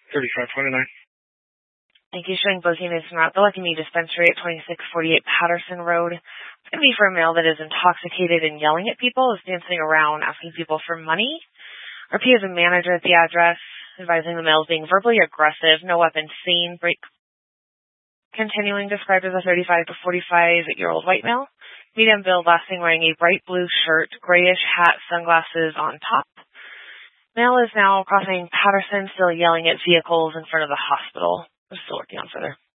3529. Thank you. Showing booziness throughout the Lucky Me dispensary at 2648 Patterson Road. It's going to be for a male that is intoxicated and yelling at people, is dancing around, asking people for money. RP is a manager at the address, advising the male is being verbally aggressive, no weapon seen. Break continuing, described as a 35 to 45-year-old white male. Medium build, last seen wearing a bright blue shirt, grayish hat, sunglasses on top. Male is now crossing Patterson, still yelling at vehicles in front of the hospital. We're still working on further.